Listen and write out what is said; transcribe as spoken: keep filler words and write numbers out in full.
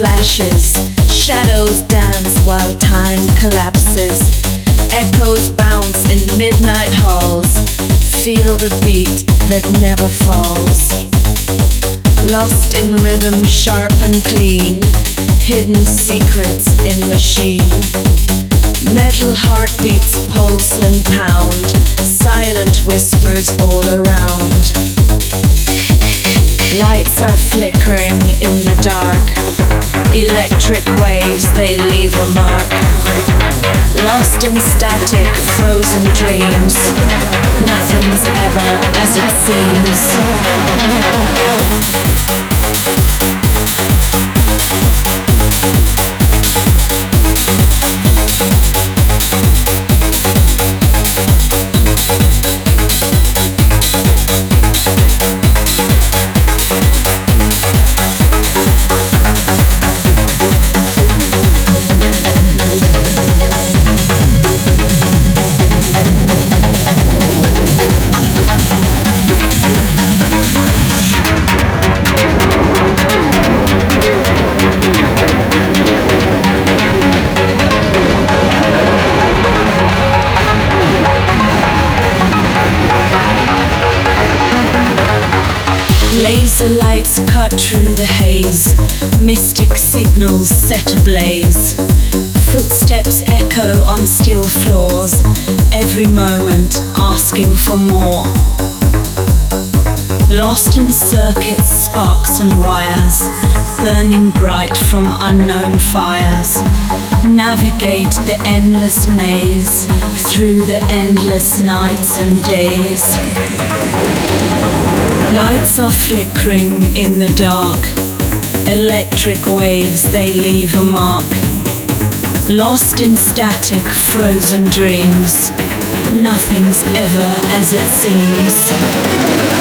flashes, shadows dance while time collapses. Echoes bounce in midnight halls. Feel the beat that never falls. Lost in rhythm, sharp and clean. Hidden secrets in machine. Metal heartbeats pulse and pound. Silent whispers all around. Lights are flickering in the dark. Electric waves, they leave a mark. Lost in static, frozen dreams. Nothing's ever as it seems. Laser lights cut through the haze. Mystic signals set ablaze. Footsteps echo on steel floors. Every moment asking for more. Lost in circuits, sparks and wires, burning bright from unknown fires. Navigate the endless maze through the endless nights and days. Lights are flickering in the dark. Electric waves, they leave a mark. Lost in static, frozen dreams. Nothing's ever as it seems.